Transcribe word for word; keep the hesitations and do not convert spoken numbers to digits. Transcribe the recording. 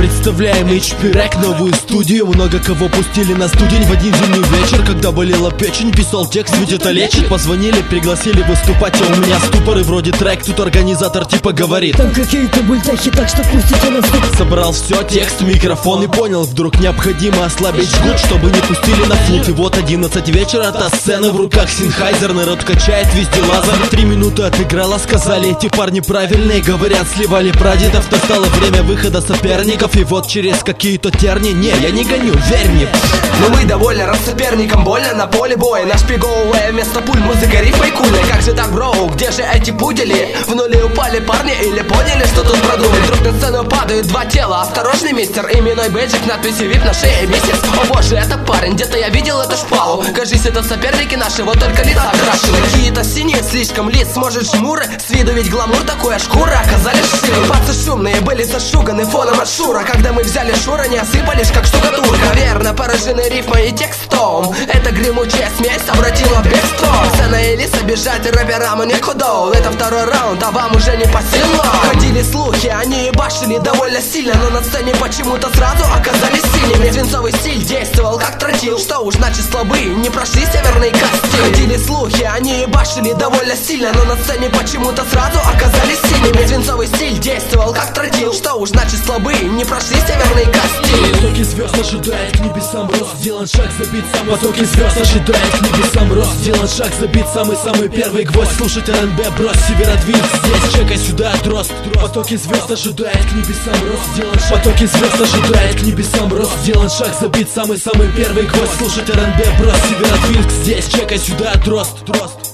Представляем эйч пи Rec, новую студию. Много кого пустили на студень в один зимний вечер. Когда болела печень, писал текст, ведь это лечит. Позвонили, пригласили выступать, а у меня ступоры вроде трек. Тут организатор типа говорит: там какие-то бультахи, так что пустите нас тут. Собрал все, текст, микрофон и понял, вдруг необходимо ослабить жгут, чтобы не пустили на флут. И вот одиннадцать вечера, та сцена в руках Sennheiser. Народ качает, везде лазер. Три минуты отыграла, сказали, эти парни правильные. Говорят, сливали прадедов, настало время выхода соперников. И вот через какие-то терни, не, я не гоню, верь мне. Но мы довольны, раз соперникам больно на поле боя. Нашпиговывая вместо пуль музыка рифмой кульной. Как же так, броу, где же эти пудели? В нуле упали парни или поняли, что тут продумать? Вдруг на сцену падают два тела. Осторожный мистер, именной бейджик, надписью вип на шее месяц. О боже, это парень, где-то я видел эту шпалу. Кажись, это соперники наши, вот только лица окрашены. Какие-то синие, слишком лиц, может жмуры. С виду ведь гламур такой, а шкура оказались шире. Пацы шумные были зашуганы фоном от Шура. Когда мы взяли Шура, не осыпались как штукатурка. Верно, поражены рифмой и текстом. Это гремучая смесь обратила в бегство. Сцена и Элиса бежать рэперам и некуда. Это второй раунд, а вам уже не по силам. Ходили слухи, они ебашили довольно сильно, но на сцене почему-то сразу оказались сильными. Свинцовый стиль действовал как тротил. Что уж значит слабые, не прошли северные кости. Ходили слухи, они ебашили довольно сильно, но на сцене почему-то сразу оказались сильными. Свинцовый стиль действовал как тротил. Что уж значит слабые, не прошли северные кости. Потоки звезд ожидает к небесам рост, сделан шаг забит сам. Потоки звезд ожидает к небесам рост, сделан шаг забит самый-самый первый гвоздь. Слушать эр эн би, брось Северодвинск здесь, чекай сюда дрозд. Потоки звезд ожидает к небесам рост, сделан шаг. Потоки звезд ожидает к небесам рост, сделан шаг забит самый-самый первый гвоздь. Слушать эр эн би, брось Северодвинск здесь, чекай сюда дрозд.